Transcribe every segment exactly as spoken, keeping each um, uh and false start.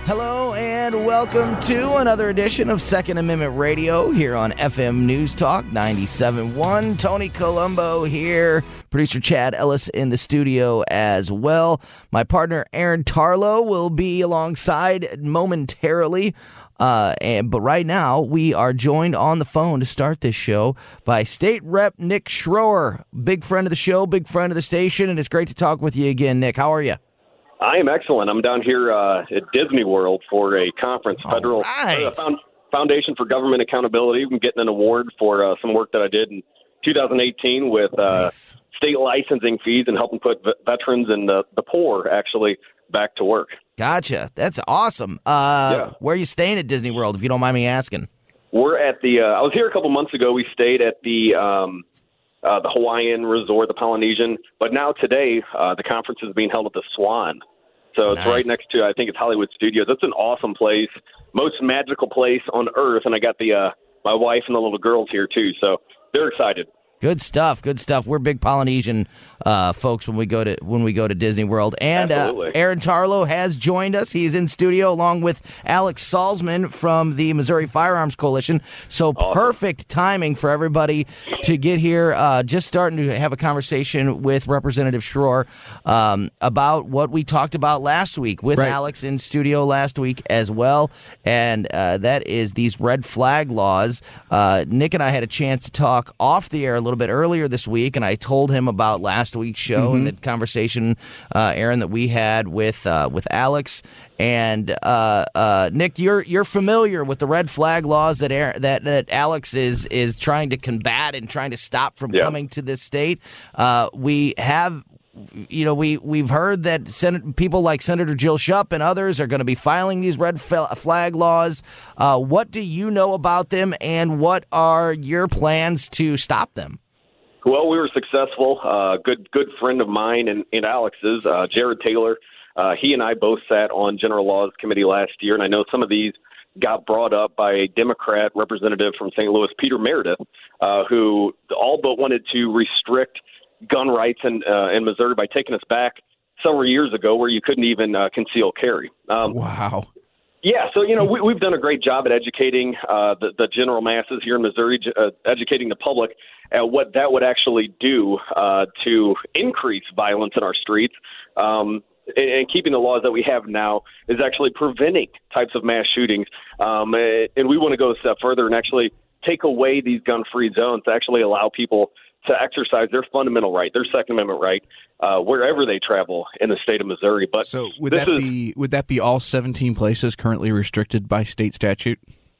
Hello and welcome to another edition of Second Amendment Radio here on F M News Talk ninety-seven point one. Tony Colombo here, producer Chad Ellis in the studio as well. My partner Aaron Tarlow will be alongside momentarily. Uh, and, but right now, we are joined on the phone to start this show by State Rep Nick Schroer, big friend of the show, big friend of the station, and it's great to talk with you again, Nick. How are you? I am excellent. I'm down here uh, at Disney World for a conference, Federal right. uh, Found, Foundation for Government Accountability. I'm getting an award for uh, some work that I did in two thousand eighteen with uh, nice. state licensing fees and helping put v- veterans and the, the poor actually back to work. Gotcha. That's awesome. Uh, yeah. Where are you staying at Disney World, if you don't mind me asking? We're at the. Uh, I was here a couple months ago. We stayed at the. Um, uh, the Hawaiian Resort, the Polynesian, but now today uh, the conference is being held at the Swan. So it's nice. right next to, I think it's Hollywood Studios. It's an awesome place, most magical place on earth. And I got the uh, my wife and the little girls here too, so they're excited. Good stuff. Good stuff. We're big Polynesian uh, folks when we go to when we go to Disney World. And uh, Aaron Tarlow has joined us. He's in studio along with Alex Salzman from the Missouri Firearms Coalition. So awesome. Perfect timing for everybody to get here. Uh, just starting to have a conversation with Representative Schroer um, about what we talked about last week with right. Alex in studio last week as well. And uh, that is these red flag laws. Uh, Nick and I had a chance to talk off the air a little bit earlier this week, and I told him about last week's show mm-hmm. and the conversation, uh, Aaron, that we had with uh, with Alex. And uh, uh, Nick, you're you're familiar with the red flag laws that Aaron, that that Alex is is trying to combat and trying to stop from yeah. coming to this state. Uh, we have. You know, we, we've heard that Senate, people like Senator Jill Shupp and others are going to be filing these red flag laws. Uh, what do you know about them, and what are your plans to stop them? Well, we were successful. A uh, good good friend of mine and, and Alex's, uh, Jared Taylor, uh, he and I both sat on General Laws Committee last year, and I know some of these got brought up by a Democrat representative from Saint Louis, Peter Meredith, uh, who all but wanted to restrict gun rights in, uh, in Missouri by taking us back several years ago where you couldn't even uh, conceal carry. Um, wow. Yeah, so, you know, we, we've done a great job at educating uh, the, the general masses here in Missouri, uh, educating the public at what that would actually do uh, to increase violence in our streets. Um, and, and keeping the laws that we have now is actually preventing types of mass shootings. Um, and we want to go a step further and actually take away these gun-free zones to actually allow people to exercise their fundamental right, their Second Amendment right, uh, wherever they travel in the state of Missouri. But so would this that is, be would that be all seventeen places currently restricted by state statute?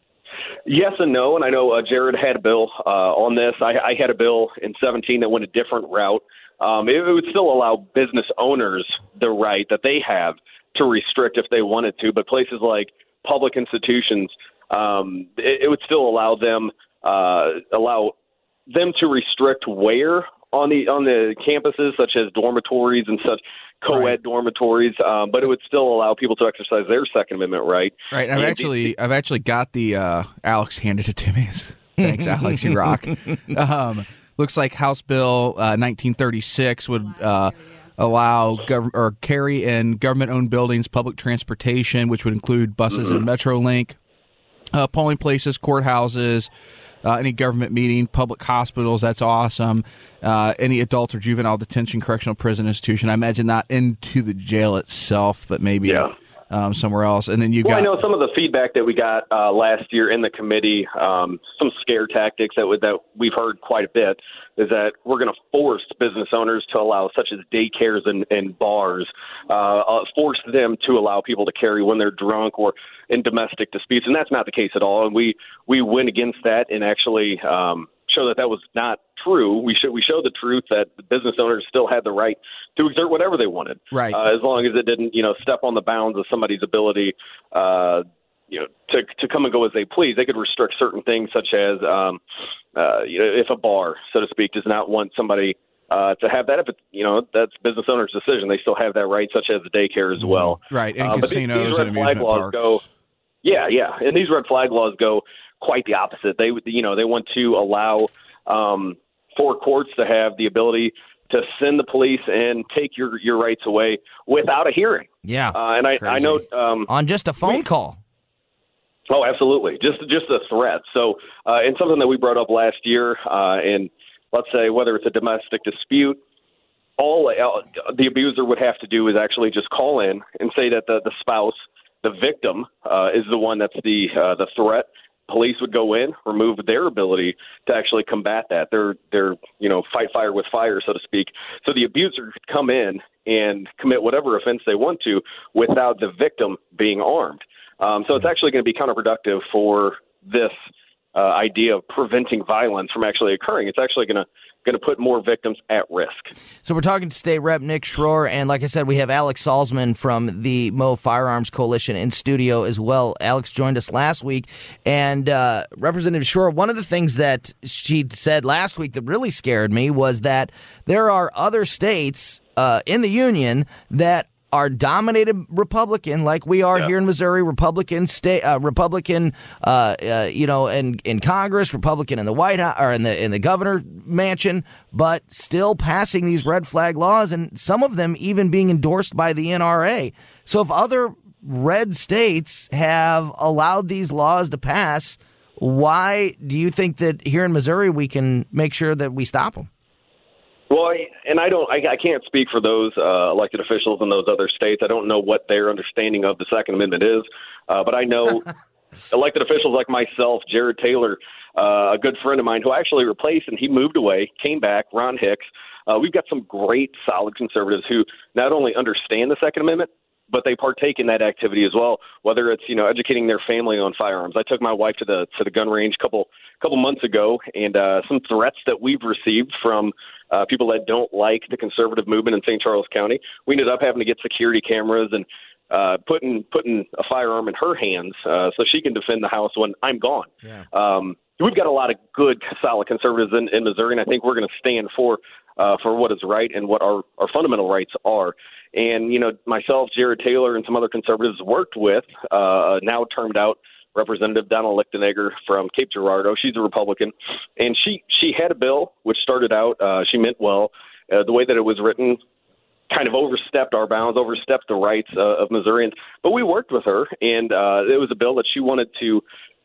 Yes and no, and I know uh, Jared had a bill uh, on this. I, I had a bill in seventeen that went a different route. Um, it, it would still allow business owners the right that they have to restrict if they wanted to, but places like public institutions, um, it, it would still allow them uh, allow. them to restrict where on the on the campuses, such as dormitories and such co-ed right. dormitories, um, but it would still allow people to exercise their Second Amendment right. Right. I've and actually the, I've actually got the uh, Alex handed it to me. Thanks, Alex. You rock. Um, looks like House Bill uh, nineteen thirty-six would uh, allow gov- or carry in government-owned buildings public transportation, which would include buses mm-hmm. and MetroLink, uh, polling places, courthouses. Uh, any government meeting, public hospitals, that's awesome. Uh, any adult or juvenile detention, correctional prison institution. I imagine not into the jail itself, but maybe yeah. um, somewhere else. And then you well, got. I know some of the feedback that we got uh, last year in the committee, um, some scare tactics that, that we've heard quite a bit, is that we're going to force business owners to allow, such as daycares and, and bars, uh, uh, force them to allow people to carry when they're drunk or in domestic disputes, and that's not the case at all. And we, we went against that and actually um, show that that was not true. We should we show the truth that the business owners still had the right to exert whatever they wanted, right? Uh, as long as it didn't, you know, step on the bounds of somebody's ability, uh, you know, to to come and go as they please. They could restrict certain things, such as, um, uh, you know, if a bar, so to speak, does not want somebody Uh, to have that, if it, you know, that's business owner's decision. They still have that right, such as the daycare as well. Right, and uh, casinos these, these red and flag amusement laws parks. Go, yeah, yeah, and these red flag laws go quite the opposite. They, you know, they want to allow um, for courts to have the ability to send the police and take your, your rights away without a hearing. Yeah. Uh, and I, I know um, on just a phone we, call. Oh, absolutely. Just just a threat. So, uh, and something that we brought up last year, uh, and let's say whether it's a domestic dispute, all uh, the abuser would have to do is actually just call in and say that the, the spouse, the victim, uh, is the one that's the uh, the threat. Police would go in, remove their ability to actually combat that. They're they're you know fight fire with fire, so to speak. So the abuser could come in and commit whatever offense they want to without the victim being armed. Um, so it's actually going to be counterproductive for this uh, idea of preventing violence from actually occurring. It's actually going to going to put more victims at risk. So we're talking to State Rep Nick Schroer, and like I said, we have Alex Salzman from the Mo Firearms Coalition in studio as well. Alex joined us last week, and uh, Representative Schroer, one of the things that she said last week that really scared me was that there are other states uh, in the union that are dominated Republican, like we are yeah. here in Missouri. Republican state, uh, Republican, uh, uh, you know, in, in Congress, Republican in the White House or in the in the governor mansion, but still passing these red flag laws, and some of them even being endorsed by the N R A. So, if other red states have allowed these laws to pass, why do you think that here in Missouri we can make sure that we stop them? Well, and I don't, I, I can't speak for those uh, elected officials in those other states. I don't know what their understanding of the Second Amendment is, uh, but I know elected officials like myself, Jared Taylor, uh, a good friend of mine who I actually replaced, and he moved away, came back, Ron Hicks. Uh, we've got some great, solid conservatives who not only understand the Second Amendment, but they partake in that activity as well, whether it's, you know, educating their family on firearms. I took my wife to the to the gun range a couple couple months ago, and uh, some threats that we've received from uh, people that don't like the conservative movement in Saint Charles County. We ended up having to get security cameras and uh, putting putting a firearm in her hands uh, so she can defend the house when I'm gone. Yeah. Um, we've got a lot of good, solid conservatives in, in Missouri, and I think we're going to stand for uh, for what is right and what our, our fundamental rights are. And, you know, myself, Jared Taylor, and some other conservatives worked with uh, now termed out Representative Donna Lichtenegger from Cape Girardeau. She's a Republican. And she, she had a bill which started out, uh, she meant well. Uh, the way that it was written kind of overstepped our bounds, overstepped the rights uh, of Missourians. But we worked with her, and uh, it was a bill that she wanted to,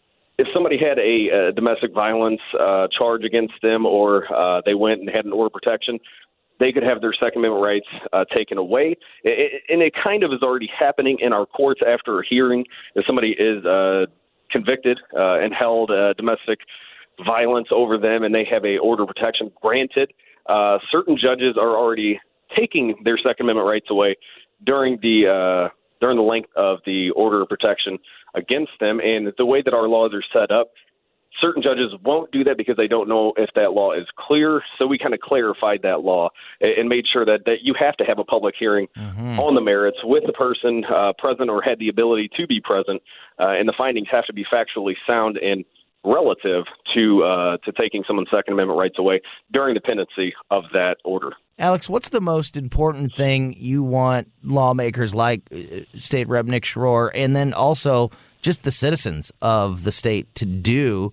if somebody had a, a domestic violence uh, charge against them, or uh, they went and had an order of protection, they could have their Second Amendment rights uh, taken away. It, it, and it kind of is already happening in our courts after a hearing. If somebody is uh, convicted uh, and held uh, domestic violence over them and they have a order of protection granted, uh, certain judges are already taking their Second Amendment rights away during the uh, during the length of the order of protection against them. And the way that our laws are set up, certain judges won't do that because they don't know if that law is clear. So we kind of clarified that law and made sure that, that you have to have a public hearing mm-hmm. on the merits with the person uh, present or had the ability to be present. Uh, and the findings have to be factually sound and relative to uh, to taking someone's Second Amendment rights away during the pendency of that order. Alex, what's the most important thing you want lawmakers like State Rep Nick Schroer and then also just the citizens of the state to do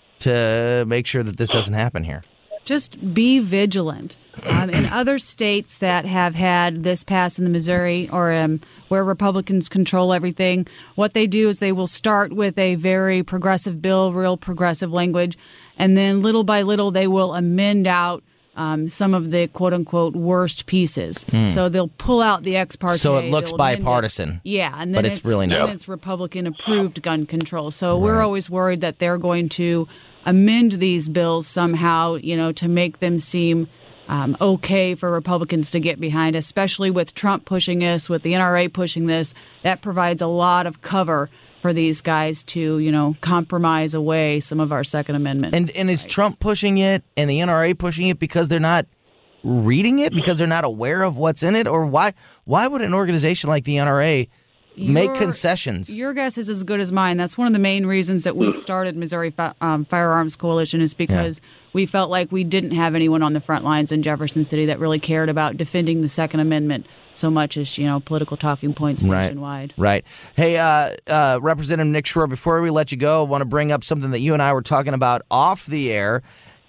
to make sure that this doesn't happen here? Just be vigilant. Um, in other states that have had this pass in the Missouri or um, where Republicans control everything, what they do is they will start with a very progressive bill, real progressive language, and then little by little they will amend out Um, some of the quote-unquote worst pieces. Hmm. So they'll pull out the ex parte. So it looks bipartisan. It. Yeah, and then but it's, it's really not. Then it's Republican-approved gun control. So right. we're always worried that they're going to amend these bills somehow, you know, to make them seem um, okay for Republicans to get behind, especially with Trump pushing this, with the N R A pushing this. That provides a lot of cover for these guys to, you know, compromise away some of our Second Amendment. And and is rights. Trump pushing it and the N R A pushing it because they're not reading it, because they're not aware of what's in it? Or why why would an organization like the N R A make your, concessions? Your guess is as good as mine. That's one of the main reasons that we started Missouri Fi- um, Firearms Coalition, is because yeah. we felt like we didn't have anyone on the front lines in Jefferson City that really cared about defending the Second Amendment so much as, you know, political talking points right. nationwide. Right. Hey, uh, uh, Representative Nick Schroer, before we let you go, I want to bring up something that you and I were talking about off the air.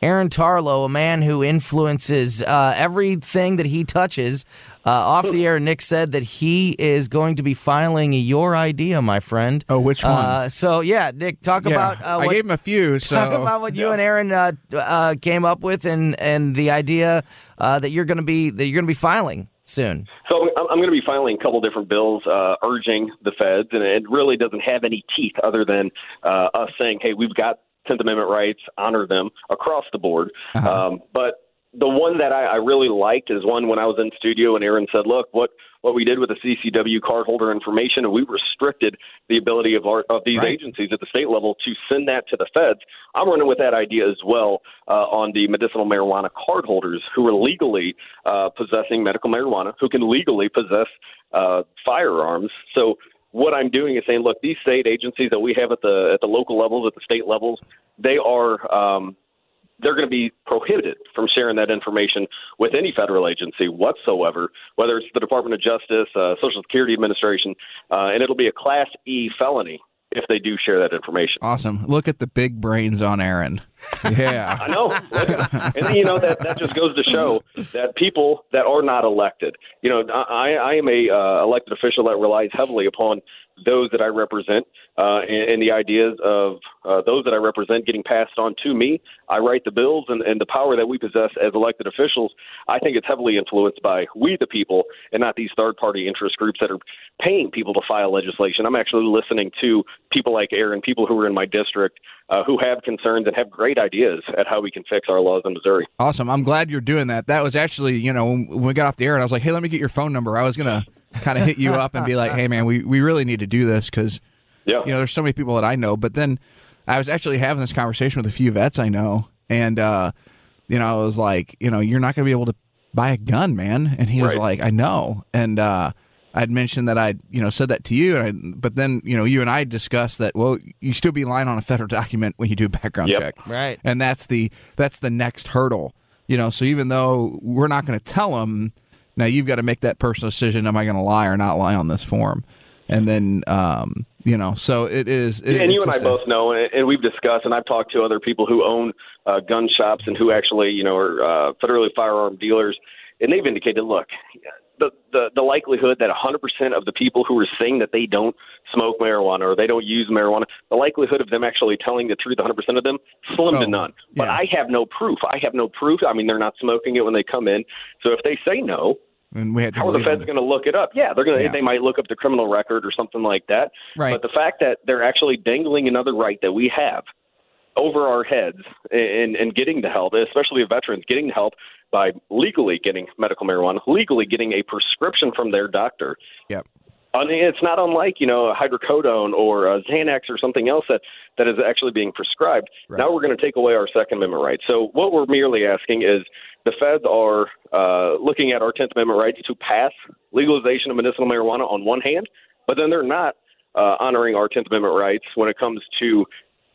Aaron Tarlow, a man who influences uh, everything that he touches. Uh, off the air, Nick said that he is going to be filing your idea, my friend. Oh, which one? Uh, so, yeah, Nick, talk yeah, about uh, what, I gave him a few. So. Talk about what you yeah. and Aaron uh, uh, came up with, and and the idea uh, that you're going to be that you're going to be filing soon. So I'm, I'm going to be filing a couple different bills uh, urging the feds, and it really doesn't have any teeth other than uh, us saying, hey, we've got tenth Amendment rights, honor them across the board. Uh-huh. Um, but the one that I, I really liked is one when I was in studio and Aaron said, look, what, what we did with the C C W cardholder information, and we restricted the ability of our, of these right. agencies at the state level to send that to the feds. I'm running with that idea as well uh, on the medicinal marijuana cardholders who are legally uh, possessing medical marijuana, who can legally possess uh, firearms. So what I'm doing is saying, look, these state agencies that we have at the at the local levels, at the state levels, they are um, they're going to be prohibited from sharing that information with any federal agency whatsoever, whether it's the Department of Justice, uh, Social Security Administration, uh, and it'll be a Class E felony if they do share that information. Awesome. Look at the big brains on Aaron. Yeah. I know. And, you know, that, that just goes to show that people that are not elected, you know, I, I am a uh, elected official that relies heavily upon those that I represent uh, and, and the ideas of uh, those that I represent getting passed on to me. I write the bills, and, and the power that we possess as elected officials, I think it's heavily influenced by we the people and not these third-party interest groups that are paying people to file legislation. I'm actually listening to people like Aaron, people who are in my district uh, who have concerns and have great ideas at how we can fix our laws in Missouri. Awesome. I'm glad you're doing that. That was actually, you know, when we got off the air and I was like, hey, let me get your phone number. I was going to kind of hit you up and be like, hey, man, we, we really need to do this because, yeah. you know, there's so many people that I know. But then I was actually having this conversation with a few vets I know. And, uh, you know, I was like, you know, you're not going to be able to buy a gun, man. And he was right. like, I know. And uh, I'd mentioned that I'd, you know, said that to you. And I, but then, you know, you and I discussed that, well, you still be lying on a federal document when you do a background yep. check. Right. And that's the that's the next hurdle. You know, so even though we're not going to tell them, now you've got to make that personal decision. Am I going to lie or not lie on this form? And then, um, you know, so it is. It, yeah, and you and I both know, and we've discussed, and I've talked to other people who own uh, gun shops and who actually, you know, are uh, federally firearm dealers, and they've indicated, look, the, the, the likelihood that one hundred percent of the people who are saying that they don't smoke marijuana or they don't use marijuana, the likelihood of them actually telling the truth, one hundred percent of them, slim oh, to none. But yeah. I have no proof. I have no proof. I mean, they're not smoking it when they come in. So if they say no, and we had to how are the feds going to look it up? Yeah, they're going to. Yeah. They might look up the criminal record or something like that. Right. But the fact that they're actually dangling another right that we have over our heads and, and getting the help, especially veterans, getting the help by legally getting medical marijuana, legally getting a prescription from their doctor. Yep. I mean, it's not unlike, you know, hydrocodone or a Xanax or something else that, that is actually being prescribed. Right. Now we're going to take away our Second Amendment rights. So what we're merely asking is the feds are uh, looking at our tenth Amendment rights to pass legalization of medicinal marijuana on one hand, but then they're not uh, honoring our tenth Amendment rights when it comes to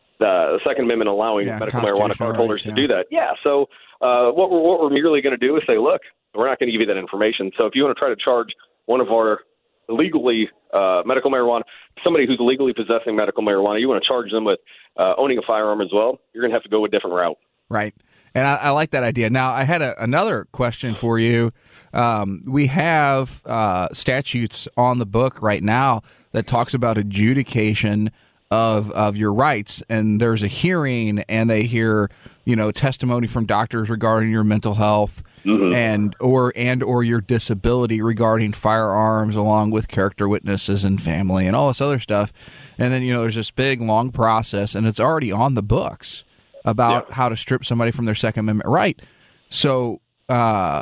the Second Amendment allowing yeah, medical marijuana card holders yeah. to do that. Yeah, so uh, what, we're, what we're merely going to do is say, look, we're not going to give you that information. So if you want to try to charge one of our legally uh, medical marijuana, somebody who's legally possessing medical marijuana, you want to charge them with uh, owning a firearm as well, you're going to have to go a different route. Right. And I, I like that idea. Now, I had a, another question for you. Um, we have uh, statutes on the book right now that talks about adjudication of of your rights, and there's a hearing, and they hear, you know, testimony from doctors regarding your mental health mm-hmm. and or and or your disability regarding firearms, along with character witnesses and family and all this other stuff. And then, you know, there's this big long process, and it's already on the books about yeah. how to strip somebody from their Second Amendment right. So, uh,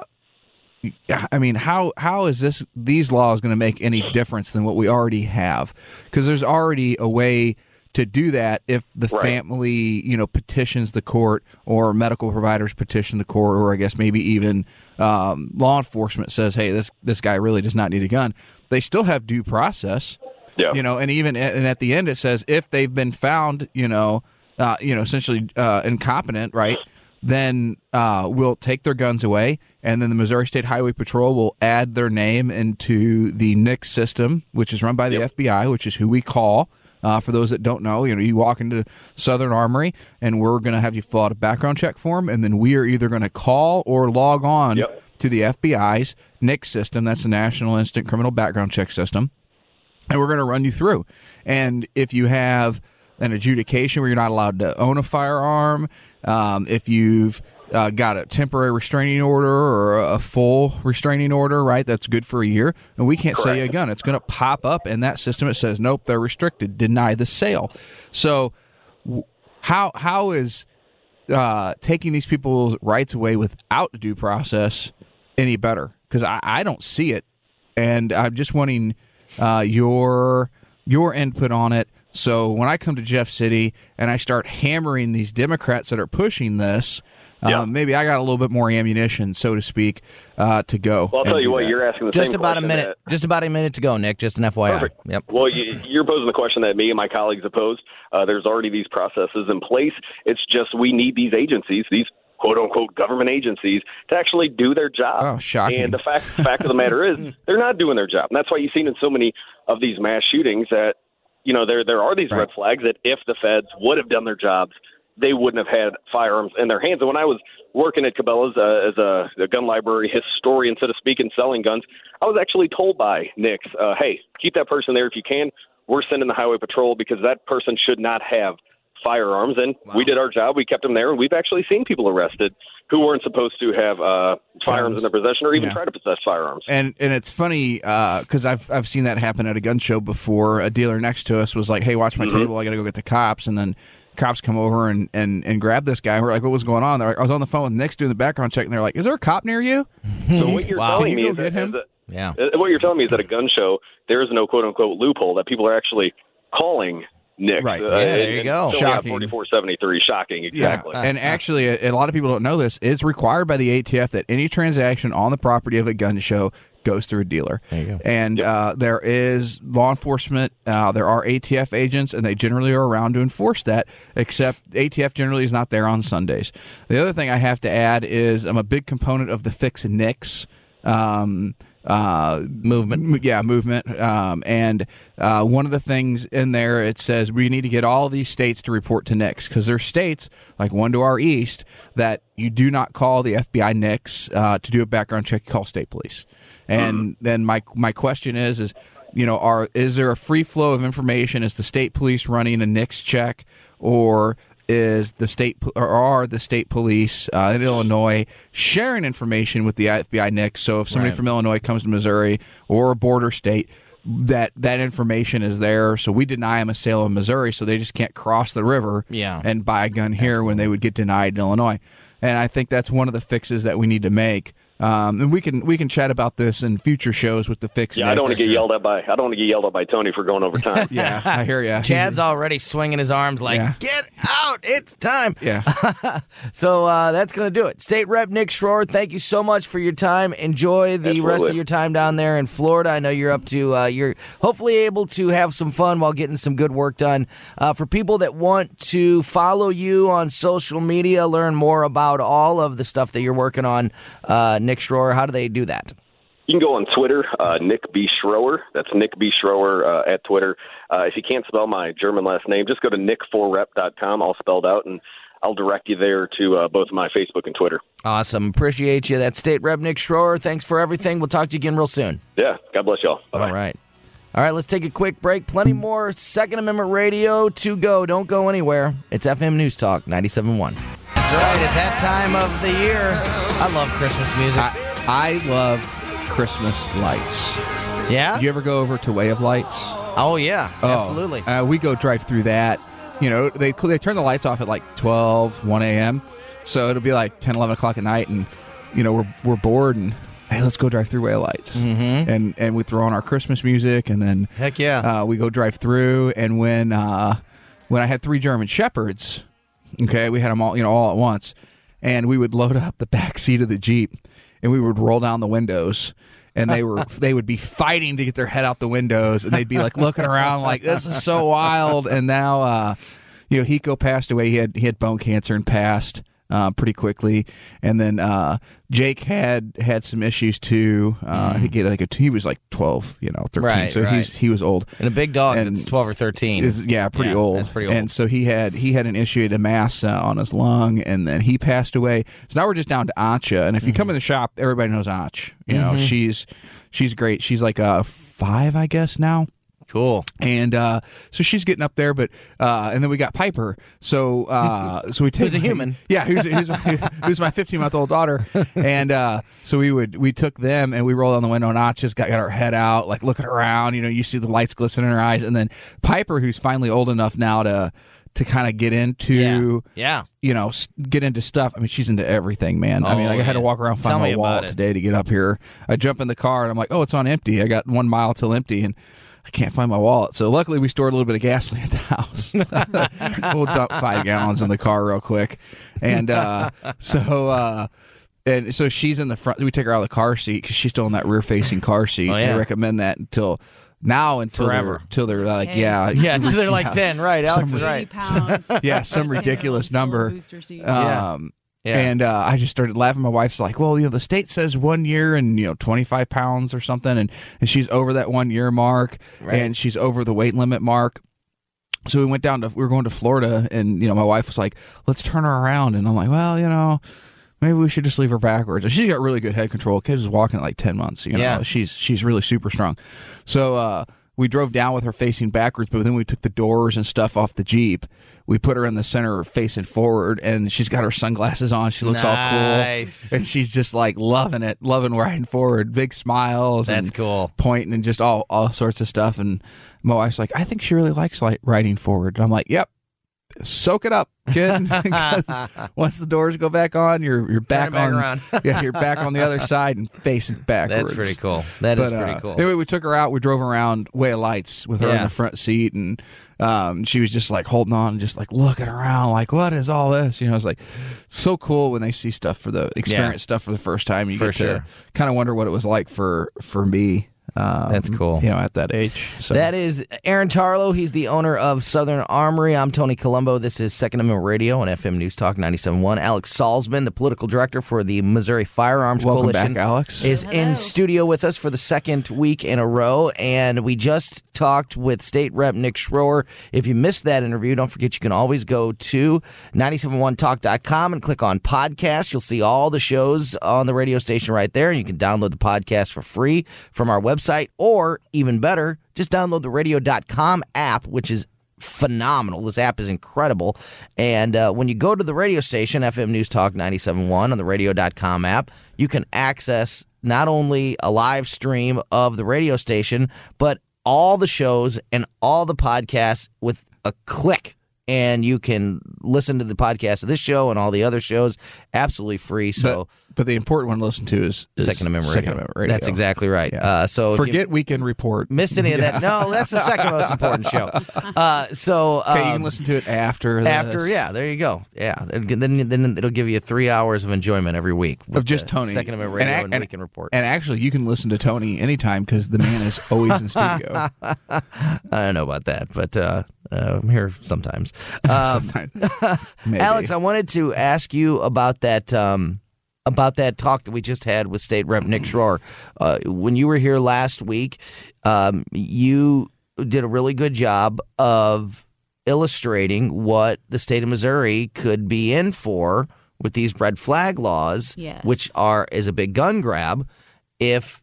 I mean, how how is this these laws going to make any difference than what we already have? Because there's already a way to do that if the right. family, you know, petitions the court, or medical providers petition the court, or I guess maybe even um, law enforcement says, "Hey, this this guy really does not need a gun." They still have due process, yeah. you know, and even and at the end it says if they've been found, you know, uh, you know, essentially uh, incompetent, right? Then uh, we'll take their guns away, and then the Missouri State Highway Patrol will add their name into the N I C S system, which is run by the yep. F B I, which is who we call Uh, for those that don't know, you know, you walk into Southern Armory, and we're going to have you fill out a background check form, and then we are either going to call or log on Yep. to the F B I's N I C S system. That's the National Instant Criminal Background Check System. And we're going to run you through. And if you have an adjudication where you're not allowed to own a firearm, um, if you've uh, got a temporary restraining order or a full restraining order, right, that's good for a year, and we can't sell you a gun. It's going to pop up in that system. It says, nope, they're restricted, deny the sale. So w- how how is uh, taking these people's rights away without due process any better? Because I, I don't see it, and I'm just wanting uh, your your input on it. So when I come to Jeff City and I start hammering these Democrats that are pushing this, Yeah. um, maybe I got a little bit more ammunition, so to speak, uh, to go. Well, I'll and tell you do what, that. you're asking the Just same about a question minute. that- Just about a minute to go, Nick. Just an F Y I. Perfect. Yep. Well, you, you're posing the question that me and my colleagues have posed. Uh, there's already these processes in place. It's just we need these agencies, these quote-unquote government agencies, to actually do their job. Oh, shocking. And the fact, fact of the matter is they're not doing their job. And that's why you've seen in so many of these mass shootings that, you know, there there are these Right. red flags that if the feds would have done their jobs, they wouldn't have had firearms in their hands. And when I was working at Cabela's uh, as a, a gun library historian, so to speak, and selling guns, I was actually told by Nick, uh, hey, keep that person there if you can. We're sending the highway patrol because that person should not have firearms. And Wow. we did our job. We kept them there, and we've actually seen people arrested who weren't supposed to have uh, firearms in their possession or even Yeah. try to possess firearms. And and it's funny because I've I've seen that happen at a gun show before. A dealer next to us was like, "Hey, watch my Mm-hmm. table. I got to go get the cops." And then cops come over and, and, and grab this guy. We're like, "What was going on?" They're like, I was on the phone with Nick's doing the background check, and they're like, "Is there a cop near you?" So what you're Wow. telling Can me you is go that, get him? is that Yeah. Uh, what you're telling me is that a gun show, there is no quote-unquote loophole, that people are actually calling Nick. Right. Uh, Yeah, there and- you and go. filling out Shocking. forty-four seventy-three. Shocking, exactly. Yeah. And actually, a, a lot of people don't know this. It's required by the A T F that any transaction on the property of a gun show goes through a dealer. There you go. And uh, there is law enforcement. Uh, there are A T F agents, and they generally are around to enforce that, except A T F generally is not there on Sundays. The other thing I have to add is I'm a big component of the Fix N I C S um, uh, Movement. m- yeah, movement. Um, and uh, one of the things in there, it says we need to get all these states to report to N I C S, because there's states, like one to our east, that you do not call the F B I N I C S uh, to do a background check. You call state police. And then my my question is, is you know, are is there a free flow of information? Is the state police running a N I C S check, or is the state or are the state police uh, in Illinois sharing information with the F B I N I C S? So if somebody Right. from Illinois comes to Missouri or a border state, that that information is there. So we deny them a sale in Missouri, so they just can't cross the river Yeah. and buy a gun here when they would get denied in Illinois. And I think that's one of the fixes that we need to make. Um, and we can we can chat about this in future shows with the fix. Yeah, I don't want to get yelled at by I don't want to get yelled at by Tony for going over time. Yeah, I hear you. Chad's already swinging his arms like, Yeah. get out, it's time. Yeah. So uh, that's going to do it. State Rep Nick Schroer, thank you so much for your time. Enjoy the rest Absolutely. of your time down there in Florida. I know you're up to, uh, you're hopefully able to have some fun while getting some good work done. Uh, for people that want to follow you on social media, learn more about all of the stuff that you're working on, uh, Nick Schroer, how do they do that? You can go on Twitter, uh, Nick B. Schroer. That's Nick B. Schroer uh, at Twitter. Uh, if you can't spell my German last name, just go to nick four rep dot com, all spelled out, and I'll direct you there to uh, both my Facebook and Twitter. Awesome. Appreciate you. That's State Rep Nick Schroer. Thanks for everything. We'll talk to you again real soon. Yeah, God bless y'all. Bye-bye. All right. All right, let's take a quick break. Plenty more Second Amendment radio to go. Don't go anywhere. It's F M News Talk ninety-seven point one. That's right. It's that time of the year. I love Christmas music. I, I love Christmas lights. yeah? Did you ever go over to Way of Lights? Oh, yeah. Oh, Absolutely. Uh, we go drive through that. You know, they they turn the lights off at like twelve, one a.m. So it'll be like ten, eleven o'clock at night, and, you know, we're we're bored, and, hey, let's go drive through Way of Lights. Mm-hmm. And and we throw on our Christmas music, and then Heck yeah. uh, we go drive through. And when uh, when I had three German Shepherds, okay, we had them all, you know, all at once, and we would load up the back seat of the Jeep, and we would roll down the windows, and they were they would be fighting to get their head out the windows, and they'd be like looking around like, this is so wild. And now, uh, you know, Hiko passed away. He had he had bone cancer and passed. uh, pretty quickly. And then uh, Jake had had some issues too. Uh, mm. He like a, he was like twelve, you know, thirteen. Right, so right. he's he was old. And a big dog and that's twelve or thirteen. Is, yeah, pretty yeah, old. That's pretty old. And so he had he had an issue, he had a mass uh, on his lung, and then he passed away. So now we're just down to Ancha. And if you mm-hmm. come in the shop, everybody knows Anch. You know, mm-hmm. she's she's great. She's like a five, I guess now. Cool. And uh, so she's getting up there, but uh, and then we got Piper. So uh, so we take who's a human. Yeah, who's who's, who's my fifteen month old daughter. And uh, so we would we took them and we rolled on the window, and I just got, got our head out, like looking around. You know, you see the lights glisten in her eyes, and then Piper, who's finally old enough now to to kind of get into yeah. yeah you know get into stuff. I mean, she's into everything, man. Oh, I mean, like, I had to yeah. walk around, find Tell my me wallet about it. today to get up here. I jump in the car and I'm like, oh, it's on empty. I got one mile till empty, and I can't find my wallet. So luckily we stored a little bit of gasoline at the house. We'll dump five gallons in the car real quick. And uh, so uh, and so she's in the front. We take her out of the car seat because she's still in that rear-facing car seat. Oh, yeah. I recommend that until now, until Forever. they're, until they're like, ten. yeah. Yeah, until they're like yeah. ten, right. Alex Some- is right. pounds. Yeah, some ridiculous number. Booster seat. Yeah. Um, Yeah. And uh, I just started laughing. My wife's like, well, you know, the state says one year and, you know, twenty-five pounds or something. And, and she's over that one year mark, Right. and she's over the weight limit mark. So we went down to, we were going to Florida, and, you know, my wife was like, let's turn her around. And I'm like, well, you know, maybe we should just leave her backwards. And she's got really good head control. Kid was walking at like ten months. You know, Yeah. she's, she's really super strong. So, uh, we drove down with her facing backwards, but then we took the doors and stuff off the Jeep. We put her in the center facing forward, and she's got her sunglasses on. She looks Nice. all cool. And she's just like loving it, loving riding forward. Big smiles. That's and cool. Pointing and just all, all sorts of stuff. And my wife's like, I think she really likes like riding forward. And I'm like, yep. Soak it up, kid. 'Cause once the doors go back on, you're you're back, back on. around. Yeah, you're back on the other side and facing backwards. That's pretty cool. That is But, pretty uh, cool. Anyway, we took her out. We drove around Way of Lights with her Yeah. in the front seat, and um, she was just like holding on and just like looking around, like, what is all this? You know, it's like so cool when they see stuff for the experience stuff for the first time. You For get sure. to kind of wonder what it was like for for me. Um, That's cool. You know, at that age. So. That is Aaron Tarlow. He's the owner of Southern Armory. I'm Tony Colombo. This is Second Amendment Radio on F M News Talk ninety-seven point one. Alex Salzman, the political director for the Missouri Firearms Welcome Coalition, back, Alex. is Hello. in studio with us for the second week in a row. And we just talked with State Rep Nick Schroer. If you missed that interview, don't forget you can always go to nine seven one talk dot com and click on podcast. You'll see all the shows on the radio station right there. And you can download the podcast for free from our website, or even better, just download the radio dot com app, which is phenomenal. This app is incredible. And uh, when you go to the radio station, F M News Talk ninety-seven point one on the radio dot com app, you can access not only a live stream of the radio station, but all the shows and all the podcasts with a click. And you can listen to the podcast of this show and all the other shows absolutely free. So, but, but the important one to listen to is, is Second Amendment Second Radio. Amendment Radio. That's exactly right. Yeah. Uh, so if you Forget Weekend Report. missed any of that? No, that's the second most important show. Uh, so Okay, you um, can listen to it after. This. after, yeah, there you go. Yeah, then then it'll give you three hours of enjoyment every week with Of just the Tony. Second Amendment Radio And and, ac- Weekend Report. And actually, you can listen to Tony anytime because the man is always in studio. I don't know about that, but uh, uh, I'm here sometimes. Um, Sometimes. Maybe. Alex, I wanted to ask you about that um, about that talk that we just had with State Rep Nick Schroer. Uh, when you were here last week, um, you did a really good job of illustrating what the state of Missouri could be in for with these red flag laws, Yes. which are is a big gun grab. If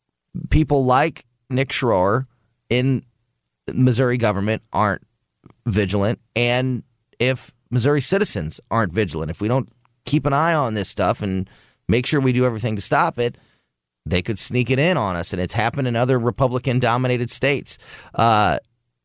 people like Nick Schroer in Missouri government aren't vigilant, and if Missouri citizens aren't vigilant, if we don't keep an eye on this stuff and make sure we do everything to stop it, they could sneak it in on us. And it's happened in other Republican-dominated states. Uh,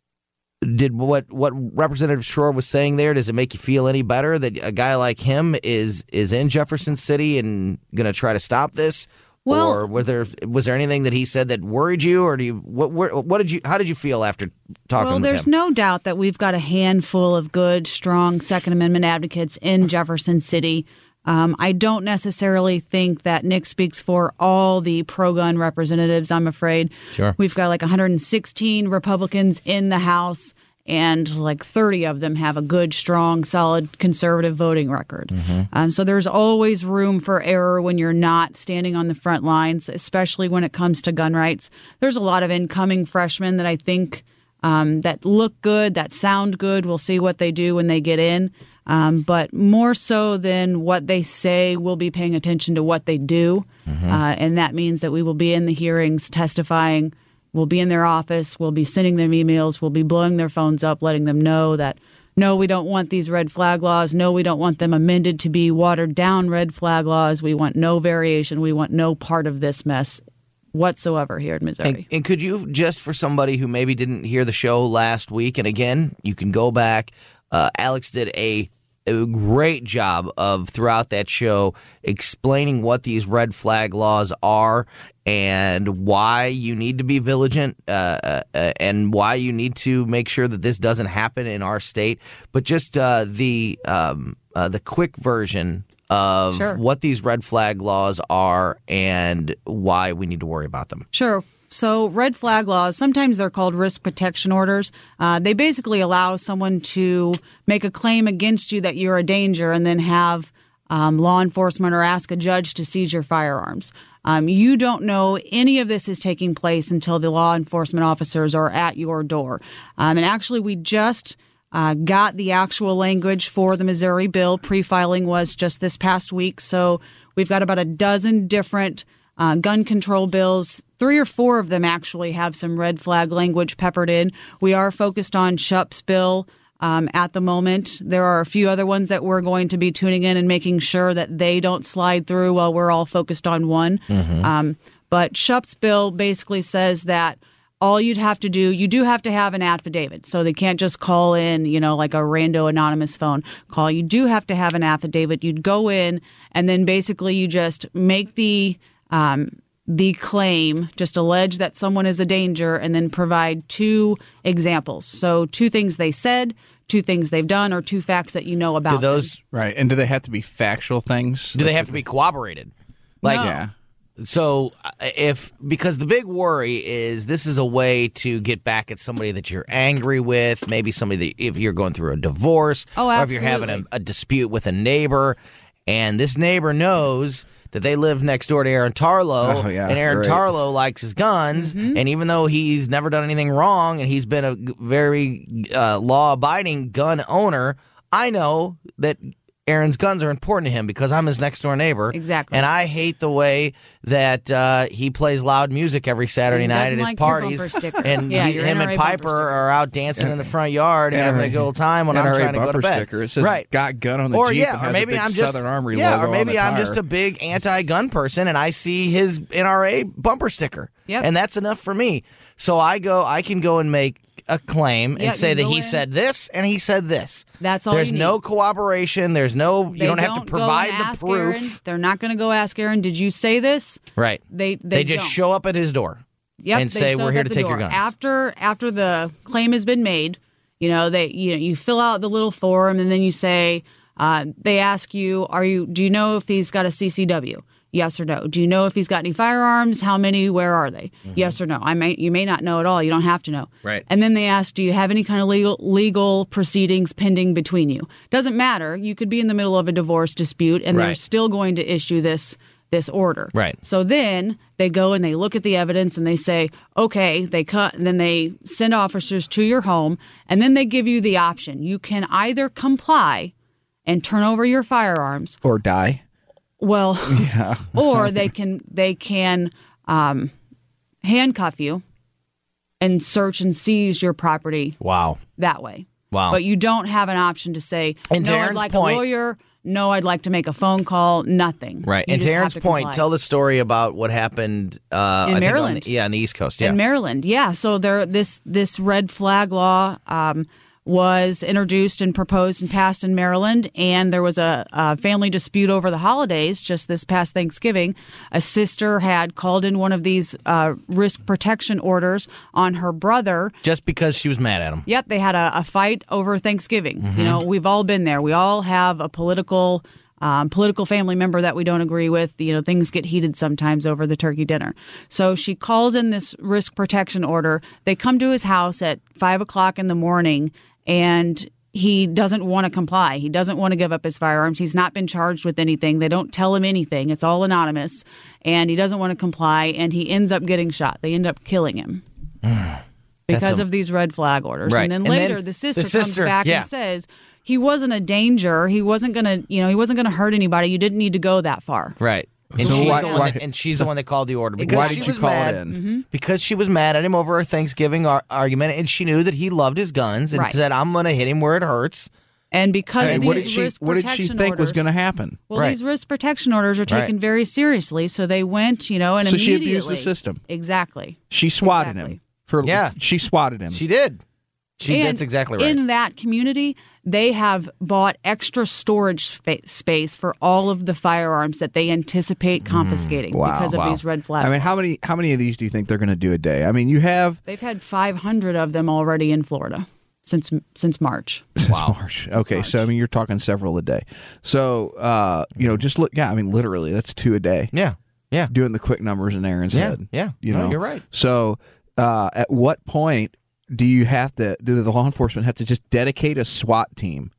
did what what Representative Schroer was saying there, does it make you feel any better that a guy like him is is in Jefferson City and going to try to stop this? Well- or was there was there anything that he said that worried you, or do you what what, what did you how did you feel after talking Well, with there's him? no doubt that we've got a handful of good, strong Second Amendment advocates in Jefferson City. Um, I don't necessarily think that Nick speaks for all the pro-gun representatives, I'm afraid. Sure. We've got like one hundred sixteen Republicans in the House, and like thirty of them have a good, strong, solid conservative voting record. Mm-hmm. Um, so there's always room for error when you're not standing on the front lines, especially when it comes to gun rights. There's a lot of incoming freshmen that I think um, that look good, that sound good. We'll see what they do when they get in. Um, but more so than what they say, we'll be paying attention to what they do. Mm-hmm. Uh, and that means that we will be in the hearings testifying. We'll be in their office. We'll be sending them emails. We'll be blowing their phones up, letting them know that, no, we don't want these red flag laws. No, we don't want them amended to be watered down red flag laws. We want no variation. We want no part of this mess whatsoever here in Missouri. And, and could you, just for somebody who maybe didn't hear the show last week, and again, you can go back, uh, Alex did a a great job of throughout that show explaining what these red flag laws are and why you need to be vigilant uh, uh, and why you need to make sure that this doesn't happen in our state. But just uh, the um, uh, the quick version of Sure. what these red flag laws are and why we need to worry about them. Sure. So red flag laws, sometimes they're called risk protection orders. Uh, they basically allow someone to make a claim against you that you're a danger and then have um, law enforcement or ask a judge to seize your firearms. Um, you don't know any of this is taking place until the law enforcement officers are at your door. Um, and actually, we just uh, got the actual language for the Missouri bill. Pre-filing was just this past week. So we've got about a dozen different Uh, gun control bills. Three or four of them actually have some red flag language peppered in. We are focused on Shup's bill um, at the moment. There are a few other ones that we're going to be tuning in and making sure that they don't slide through while we're all focused on one. Mm-hmm. Um, but Shup's bill basically says that all you'd have to do, you do have to have an affidavit. So they can't just call in, you know, like a rando anonymous phone call. You do have to have an affidavit. You'd go in and then basically you just make the Um, the claim, just allege that someone is a danger, and then provide two examples. So two things they said, two things they've done, or two facts that you know about Do those them. Right. And do they have to be factual things? do they have to be corroborated? Like, No. Yeah. So if because the big worry is this is a way to get back at somebody that you're angry with, maybe somebody that if you're going through a divorce, Oh, or if you're having a, absolutely. a dispute with a neighbor, and this neighbor knows that they live next door to Aaron Tarlow, Oh, yeah, and Aaron great. Tarlow likes his guns, Mm-hmm. and even though he's never done anything wrong and he's been a g- very uh, law-abiding gun owner, I know that Aaron's guns are important to him because I'm his next door neighbor. Exactly. And I hate the way that uh, he plays loud music every Saturday He night at doesn't his like your parties. bumper sticker. And Yeah, he- your him N R and A bumper Piper sticker. are out dancing in the front yard, having a good old time when N R A I'm trying to go to bumper bed. sticker. It says right. "Got gun" on the or Jeep yeah, and or has maybe a big I'm just Southern Armory yeah, logo or on maybe the I'm tire. just a big anti-gun person, and I see his N R A bumper sticker, Yep. and that's enough for me. So I go, I can go and make a claim Yeah, and say you that go he in. said this and he said this. That's all There's you need. no cooperation. There's no. You They don't have to go provide and the ask proof. Aaron. They're not going to go ask Aaron, did you say this? Right. They They, they, just don't. show up at his door. Yep, and they say, show "We're up here at to the take door. your guns." After after the claim has been made, you know, they you know, you fill out the little form and then you say, uh, they ask you, are you do you know if he's got a C C W? Yes or no. Do you know if he's got any firearms? How many? Where are they? Mm-hmm. Yes or no. I may you may not know at all. You don't have to know. Right. And then they ask, do you have any kind of legal legal proceedings pending between you? Doesn't matter. You could be in the middle of a divorce dispute and they're Right. still going to issue this this order. Right. So then they go and they look at the evidence and they say, okay, they cut, and then they send officers to your home, and then they give you the option. You can either comply and turn over your firearms, or die. well, or they can they can um, handcuff you and search and seize your property Wow. that way. Wow. But you don't have an option to say, And to no, I'd Aaron's like point- a lawyer. No, I'd like to make a phone call. Nothing. Right. You And to just have Aaron's to point, comply. tell the story about what happened uh, In I think on Maryland. the- yeah, on the East Coast. Yeah. In Maryland, yeah. So there, this this red flag law um, was introduced and proposed and passed in Maryland, and there was a, a family dispute over the holidays just this past Thanksgiving. A sister had called in one of these uh, risk protection orders on her brother. Just because she was mad at him. Yep, they had a, a fight over Thanksgiving. You know, we've all been there. We all have a political Um, political family member that we don't agree with. You know, things get heated sometimes over the turkey dinner. So she calls in this risk protection order. They come to his house at five o'clock in the morning, and he doesn't want to comply. He doesn't want to give up his firearms. He's not been charged with anything. They don't tell him anything. It's all anonymous, and he doesn't want to comply, and he ends up getting shot. They end up killing him. Because a, of these red flag orders. Right. And then and later then the sister, the sister comes back yeah. and says, he wasn't a danger. He wasn't going to, you know, he wasn't going to hurt anybody. You didn't need to go that far. Right. And, So she's, why- the one why- that, and she's the one that called the order. Because Why she did you was call mad, it in? Mm-hmm. Because she was mad at him over a Thanksgiving ar- argument, and she knew that he loved his guns and Right. said, I'm going to hit him where it hurts. And because And of what these did she risk what did she protection think orders, was going to happen? Well, Right. these risk protection orders are taken Right. very seriously, so they went, you know, and So she immediately abused the system. Exactly. She swatted Exactly. him for Yeah. she swatted him. She did. She And That's exactly right. in that community, they have bought extra storage spa- space for all of the firearms that they anticipate confiscating Mm, Wow. because of Wow. these red flags. I mean, how many how many of these do you think they're going to do a day? I mean, you have They've had five hundred of them already in Florida since since March. Since March. Okay, so I mean, you're talking several a day. So, uh, you know, just look. Yeah, I mean, literally, that's two a day. yeah. Yeah. Doing the quick numbers in Aaron's Yeah. head. Yeah. you No, know, you're right. So, uh, at what point do you have to? Do the law enforcement have to just dedicate a SWAT team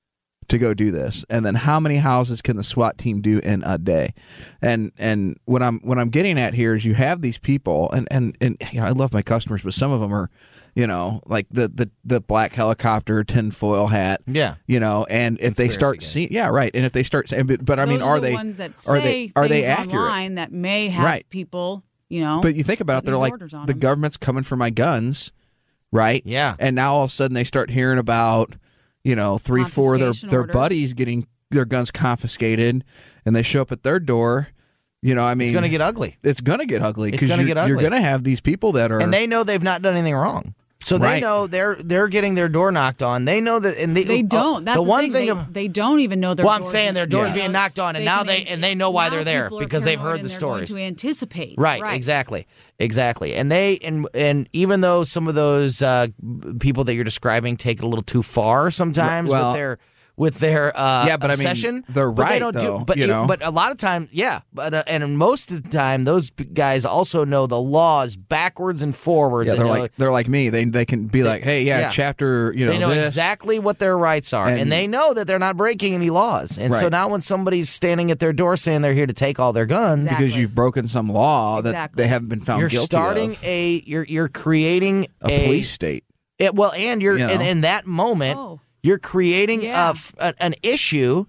to go do this? And then, how many houses can the SWAT team do in a day? And and what I'm what I'm getting at here is you have these people, and and and you know, I love my customers, but some of them are, you know, like the the the black helicopter tinfoil hat. Yeah. You know, and if they Conspiracy start guys. seeing, yeah, right. And if they start saying, but, but I mean, Those are are the they ones that are say they are they things accurate? online that may have Right. people, you know? But you think about it, put they're these like orders on the them. government's coming for my guns, right? Yeah. And now all of a sudden they start hearing about, you know, three, four of their Confiscation their orders. buddies getting their guns confiscated, and they show up at their door. You know, I mean, It's going to get ugly. it's going to get ugly It's because gonna you're, get ugly. you're going to have these people that are And they know they've not done anything wrong. So they Right. know they're they're getting their door knocked on. They know that, and they, They uh, don't. That's the the, one thing. thing. they, of, they don't even know their well, I'm doors saying are- their doors Yeah. being knocked on, and They now can- they and they know why now they're there people are because they've paranoid heard and the they're stories. going to anticipate. Right, exactly, exactly. And they and and even though some of those uh, people that you're describing take it a little too far sometimes Well- with their with their uh, Yeah, but I mean, obsession, they're but they right, don't though, do. But you it- know? but a lot of times, yeah. But uh, and most of the time, those p- guys also know the laws backwards and forwards. yeah, and they're know- like they're like me. They they can be like, hey, yeah, yeah. chapter, you know, they know this. exactly what their rights are, and, And- they know that they're not breaking any laws. And so Right. now, when somebody's standing at their door saying they're here to take all their guns, Exactly. because you've broken some law that Exactly. they haven't been found you're guilty starting of. a you're you're creating A police state. It, well, and you're You know. in, in that moment, Oh. you're creating Yeah. a f- an, an issue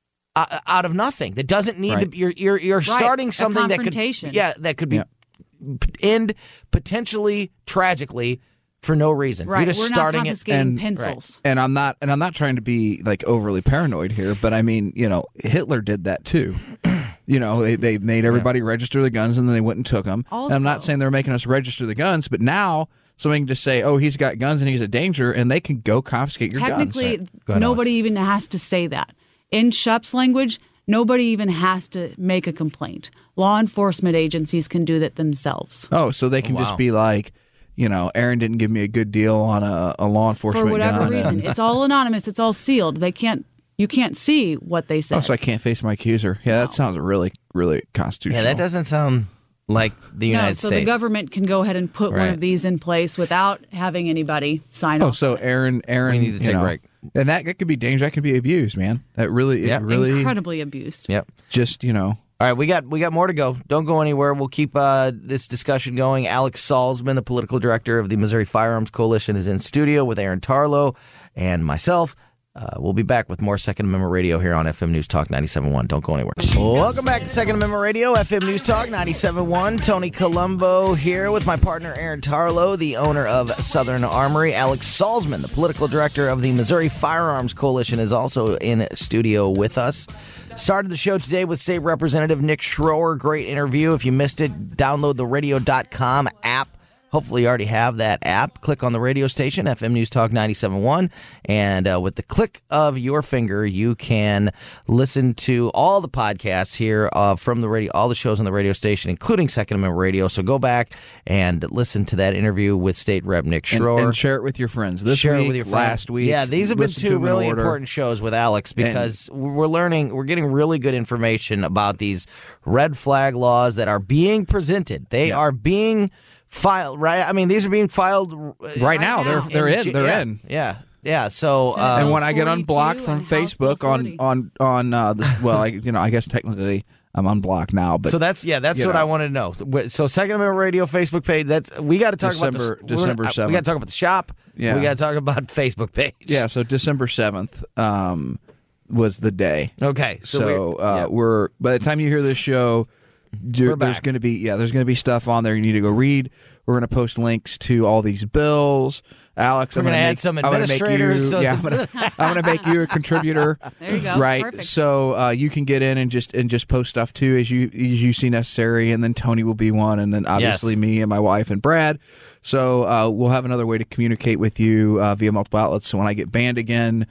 uh, out of nothing that doesn't need Right. to. You're you're you're starting a something that could confrontation. yeah that could be Yeah. p- end potentially tragically for no reason. Right. You're just We're starting not it. confiscating and- pencils. And I'm not and I'm not trying to be like overly paranoid here, but I mean, you know, Hitler did that too. You know, they, they made everybody register the guns, and then they went and took them. And I'm not Also- saying they're making us register the guns, but now somebody can just say, "Oh, he's got guns and he's a danger," and they can go confiscate your Technically, guns. Go ahead, nobody Alex. even has to say that. In Shup's language, nobody even has to make a complaint. Law enforcement agencies can do that themselves. Oh, so they can Wow. just be like, you know, Aaron didn't give me a good deal on a, a law enforcement For whatever gun. reason. and- It's all anonymous. It's all sealed. They can't. You can't see what they said. oh, so I can't face my accuser. Yeah, that sounds really, really constitutional. Yeah, that doesn't sound like the no, United so States. the government can go ahead and put one Right. of these in place without having anybody sign Oh, off. so Aaron, Aaron, We need to you take a know, break. and that, that could be dangerous. That could be abused, man. That really, Yeah. it really, Incredibly abused. Yep. just you know. All right, we got we got more to go. Don't go anywhere. We'll keep uh, this discussion going. Alex Salzman, the political director of the Missouri Firearms Coalition, is in studio with Aaron Tarlow and myself. Uh, we'll be back with more Second Amendment Radio here on F M News Talk ninety-seven point one. Don't go anywhere. Welcome back to Second Amendment Radio, F M News Talk ninety-seven point one. Tony Colombo here with my partner Aaron Tarlow, the owner of Southern Armory. Alex Salzman, the political director of the Missouri Firearms Coalition, is also in studio with us. Started the show today with State Representative Nick Schroer. Great interview. If you missed it, download the radio dot com app hopefully you already have that app. Click on the radio station, F M News Talk ninety-seven point one, and uh, with the click of your finger, you can listen to all the podcasts here uh, from the radio, all the shows on the radio station, including Second Amendment Radio. So go back and listen to that interview with State Rep Nick Schroer. And, and share it with your friends. This share week, it with your friends. last week. Yeah, these have been listen to two them in really order. important shows with Alex because and, we're learning, we're getting really good information about these red flag laws that are being presented. They yeah. are being filed, right? I mean, these are being filed right, right now. They're they're in. in. They're yeah, in. Yeah. Yeah, so um, and when I get unblocked from Facebook on on on uh, this, well, I, you know, I guess technically I'm unblocked now, but so that's yeah, that's what know. I wanted to know. So Second Amendment Radio Facebook page. That's we got to talk December, about the, December gonna, seventh. We got to talk about the shop. Yeah, we got to talk about Facebook page. Yeah, so December seventh um, was the day. Okay, so, so we're, uh, yeah. we're by the time you hear this show, there's going to be yeah, there's going to be stuff on there you need to go read. We're going to post links to all these bills. Alex, we're I'm going to add some administrators. You, yeah, I'm going to make you a contributor. There you go. Right, Perfect. so uh, you can get in and just and just post stuff too as you as you see necessary, and then Tony will be one, and then obviously yes. me and my wife and Brad. So uh, we'll have another way to communicate with you uh, via multiple outlets. So when I get banned again,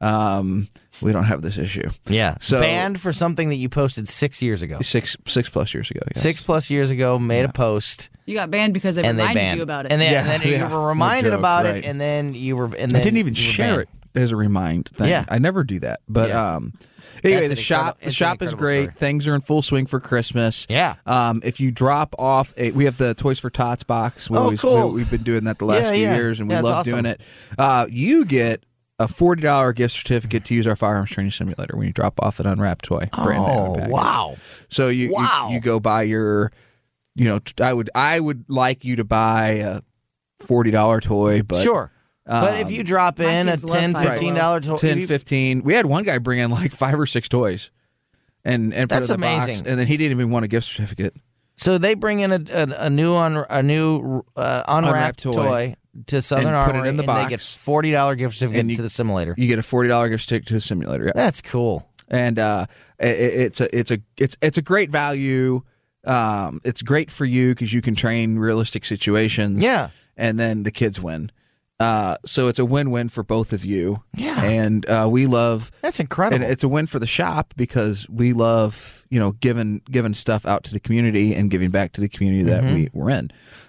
um, we don't have this issue. Yeah, so banned for something that you posted six years ago, six six plus years ago. Yes. Six plus years ago, made yeah. a post. You got banned because they and reminded they banned. you about it. And then, yeah, and then yeah. you were reminded no joke, about right. it, and then you were. And then I didn't even you were share banned. it as a remind thing. Yeah. I never do that. But yeah. um, anyway, That's the shop the shop is great. Story. Things are in full swing for Christmas. Yeah. Um, if you drop off, a, we have the Toys for Tots box. We oh, always, cool. We, we've been doing that the last yeah, few yeah. years, and we yeah, love awesome. doing it. Uh, you get a forty dollars gift certificate to use our firearms training simulator when you drop off an unwrapped toy. Brand Oh, new wow. So you, wow. you you go buy your, you know, I would I would like you to buy a forty dollars toy, but sure. But um, if you drop in a ten dollars, fifteen dollars toy, ten, fifteen we had one guy bring in like five or six toys, and and put That's it in the amazing. box, and then he didn't even want a gift certificate. So they bring in a a, a new un, a new uh, unwrapped, Unwrapped toy. toy to Southern And put it Armory, in the and box. they get forty dollars gift certificate And you- to the simulator. You get a forty dollars gift certificate to the simulator. Yeah. That's cool. and uh, it, it's a it's a it's it's a great value. Um, it's great for you because you can train realistic situations. Yeah. and then the kids win. Uh, so it's a win-win for both of you. Yeah. and uh, we love. That's incredible. And it's a win for the shop because we love, you know, giving giving stuff out to the community and giving back to the community that Mm-hmm. we, we're in.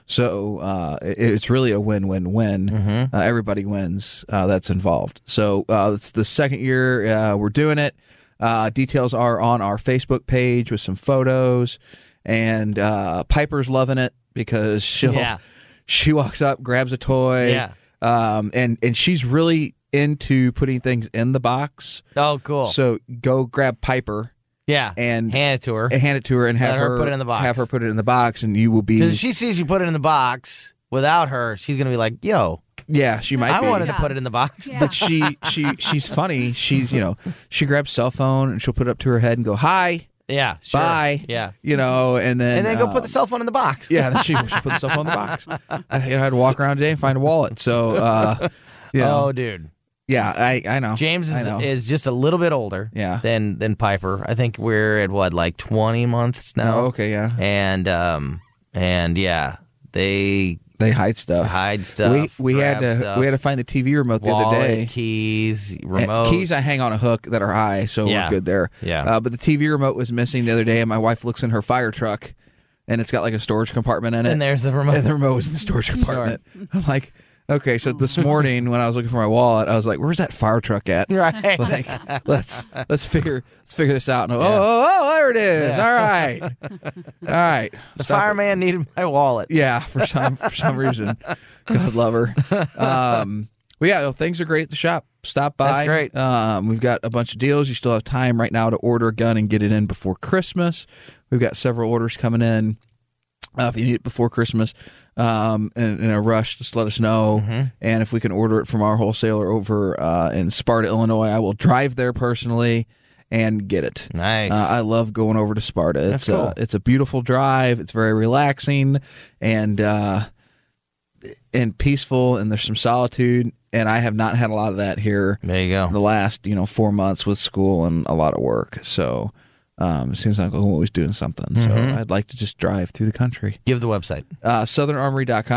So uh, it, it's really a win-win-win. Mm-hmm. Uh, everybody wins uh, that's involved. So uh, it's the second year uh, we're doing it. Uh, details are on our Facebook page with some photos. And uh, Piper's loving it because she'll Yeah. she walks up, grabs a toy. Yeah. Um, and, and she's really into putting things in the box. Oh, cool. So go grab Piper yeah. and hand it to her. and hand it to her and have Let her put it in the box. Have her put it in the box, and you will be. So if she sees you put it in the box without her, she's going to be like, yo, yeah, she might. I be. wanted Yeah. to put it in the box. Yeah. But she she she's funny. She's you know she grabs cell phone and she'll put it up to her head and go hi, Yeah, sure. bye, Yeah. you know, and then And then go um, put the cell phone in the box. yeah. Then she she put the cell phone in the box. I, you know, I had to walk around today and find a wallet. So uh, you know, Oh, dude. yeah, I I know. James I is know. is just a little bit older Yeah. than than Piper. I think we're at what, like twenty months now. Oh, okay, yeah. And um and yeah, they They hide stuff. hide stuff. we we had grab to stuff, we had to find the T V remote the wallet, other day. keys, And remote keys I hang on a hook that are high, so Yeah. we're good there. Yeah. Uh, but the T V remote was missing the other day, and my wife looks in her fire truck, and it's got like a storage compartment in it. And there's the remote. And the remote was in the storage compartment. I'm like, okay, so this morning when I was looking for my wallet, I was like, "Where's that fire truck at?" Right. Like, let's let's figure let's figure this out. And, oh, oh, oh, there it is. Yeah. All right, all right. The Stop it. fireman needed my wallet. Yeah, for some for some reason. God love her. Um, well, yeah, no, things are great at the shop. Stop by. That's great. Um, we've got a bunch of deals. You still have time right now to order a gun and get it in before Christmas. We've got several orders coming in. Uh, if you need it before Christmas, um, in, in a rush, just let us know. Mm-hmm. And if we can order it from our wholesaler over uh, in Sparta, Illinois, I will drive there personally and get it. Nice. Uh, I love going over to Sparta. That's It's cool. uh, it's a beautiful drive. It's very relaxing and uh, and peaceful, and there's some solitude. And I have not had a lot of that here there you go. the last you know four months with school and a lot of work. So um, it seems like I'm always doing something. Mhm. So I'd like to just drive through the country. Give the website. Uh, southern armory dot com.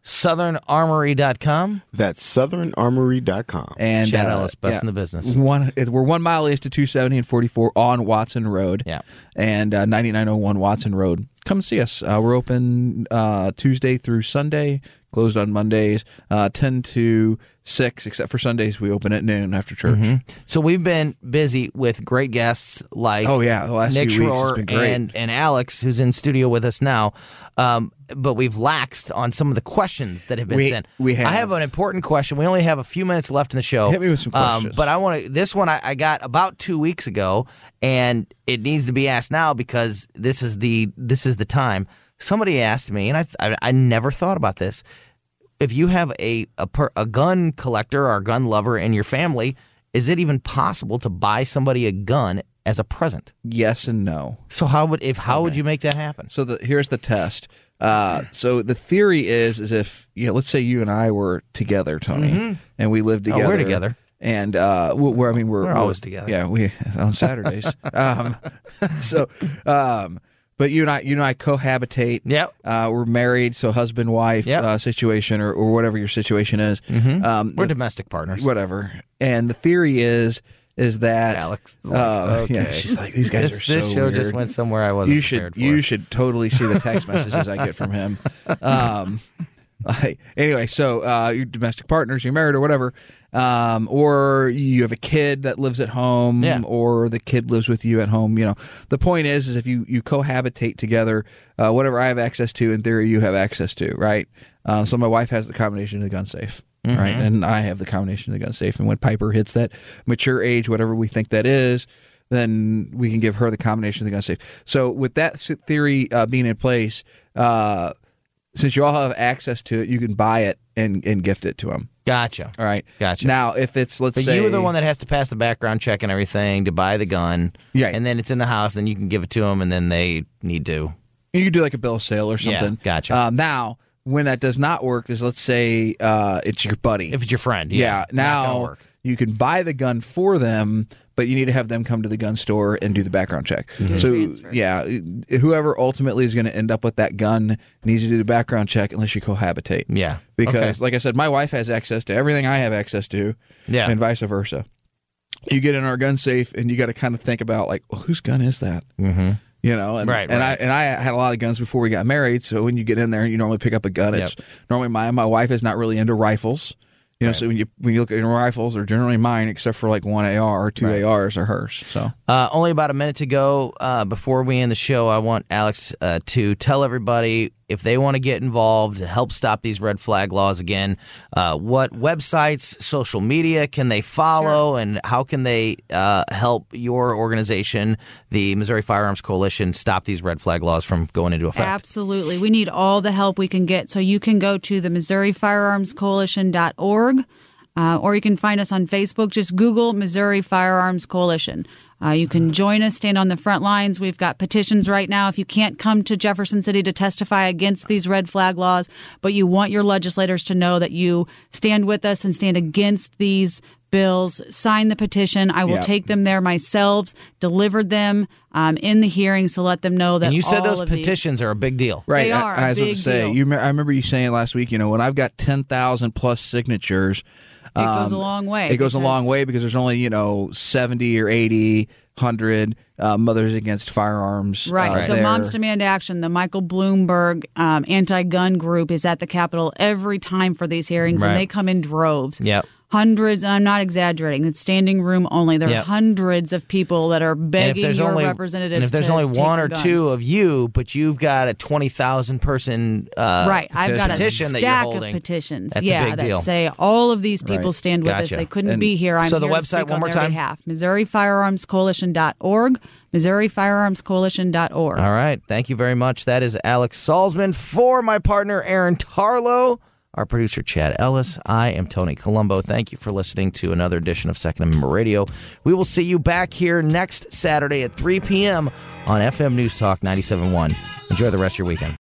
southern armory dot com. That's southern armory dot com. And Chad uh, Ellis, best yeah, in the business. One, it- we're one mile east of two seventy and forty-four on Watson Road. Yeah. And uh, ninety-nine oh one Watson Road. Come see us. Uh, we're open uh, Tuesday through Sunday, closed on Mondays, uh, ten to six, except for Sundays. We open at noon after church. So we've been busy with great guests like Oh, yeah. The last Nick few weeks has Schroer been great. and, and Alex, who's in studio with us now. Um, but we've laxed on some of the questions that have been We- sent. we have. I have an important question. We only have a few minutes left in the show. Hit me with some questions. Um, but I want to. This one I, I got about two weeks ago, and it needs to be asked now because this is the this is the time. Somebody asked me, and I I, I never thought about this. If you have a a, per, a gun collector or a gun lover in your family, is it even possible to buy somebody a gun as a present? Yes and no. So how would if how would you make that happen? So the, here's the test. Uh, so the theory is, is if you know, let's say you and I were together, Tony, and we lived Oh, together. we're together. And uh, we- we're, I mean, we're, We're always together. Yeah, we on Saturdays. um, so, um, but you and I, you and I cohabitate. Yep. Uh, we're married, so husband wife Yep. uh, situation, or, or whatever your situation is. Mm-hmm. Um, We're the- domestic partners. whatever. And the theory is, is that Alex is like, uh, yeah, okay. she's like, these guys This, are this so show weird. just went somewhere I wasn't You prepared should for. you should totally see the text messages I get from him. Um, like, anyway, so uh, you're domestic partners, you're married or whatever, um, or you have a kid that lives at home, Yeah. or the kid lives with you at home. You know, the point is, is if you you cohabitate together, uh, whatever I have access to, in theory, you have access to, right? Uh, so my wife has the combination of the gun safe. Mm-hmm. Right, and I have the combination of the gun safe. And when Piper hits that mature age, whatever we think that is, then we can give her the combination of the gun safe. So with that s- theory uh, being in place, uh, since you all have access to it, you can buy it and, and gift it to them. Gotcha. All right. Gotcha. Now, if it's let's But say you were the one that has to pass the background check and everything to buy the gun. Yeah. And then it's in the house, then you can give it to them, and then they need to. you could do like a bill of sale or something. Yeah, gotcha. Uh, now, when that does not work, is let's say uh, it's your buddy. If it's your friend. yeah. Yeah. Not gonna Now work. you can buy the gun for them, but you need to have them come to the gun store and do the background check. Mm-hmm. So transfer. yeah, whoever ultimately is going to end up with that gun needs to do the background check unless you cohabitate. Yeah. Because, Okay. like I said, my wife has access to everything I have access to, Yeah. and vice versa. You get in our gun safe, and you got to kind of think about, like, well, whose gun is that? Mm-hmm. You know, and Right, and right. I and I had a lot of guns before we got married. So when you get in there, you normally pick up a gun. It's normally mine. My wife is not really into rifles. You know, so when you when you look at your rifles, they're generally mine, except for like one A R or two A Rs are hers. So Uh, only about a minute to go uh, before we end the show. I want Alex uh, to tell everybody if they want to get involved to help stop these red flag laws again. Uh, what websites, social media can they follow, and how can they uh, help your organization, the Missouri Firearms Coalition, stop these red flag laws from going into effect? Absolutely. We need all the help we can get. So you can go to the Missouri Firearms Coalition dot org, uh, or you can find us on Facebook. Just Google Missouri Firearms Coalition. Uh, you can join us, stand on the front lines. We've got petitions right now. If you can't come to Jefferson City to testify against these red flag laws, but you want your legislators to know that you stand with us and stand against these bills, sign the petition. I will Yeah. take them there myself, deliver them um, in the hearing, so let them know that And you said all those of these- petitions are a big deal. right, They I- are I, a was about big to say. deal. You, me- I remember you saying last week. You know, when I've got ten thousand plus signatures, It goes um, a long way. It goes a because- long way because there's only you know seventy or eighty, hundred uh, Mothers Against Firearms. Right. uh, So there. Moms Demand Action, the Michael Bloomberg um, anti-gun group, is at the Capitol every time for these hearings, Right. and they come in droves. Yep. Hundreds, and I'm not exaggerating. It's standing room only. There are Yep. hundreds of people that are And if begging there's your only representatives. and if there's to only take one the or guns. two of you, but you've got a twenty thousand person uh, Right, I've got a petition that you're stack of holding. petitions. That's a yeah, big that deal. say all of these people Right. stand with us. Gotcha. They couldn't And be here. I'm so the here to website, speak one on more their time? behalf. Missouri Firearms Coalition dot org. Missouri Firearms Coalition dot org. All right. Thank you very much. That is Alex Salzman for my partner, Aaron Tarlow, our producer, Chad Ellis. I am Tony Colombo. Thank you for listening to another edition of Second Amendment Radio. We will see you back here next Saturday at three p.m. on F M News Talk ninety-seven point one. Enjoy the rest of your weekend.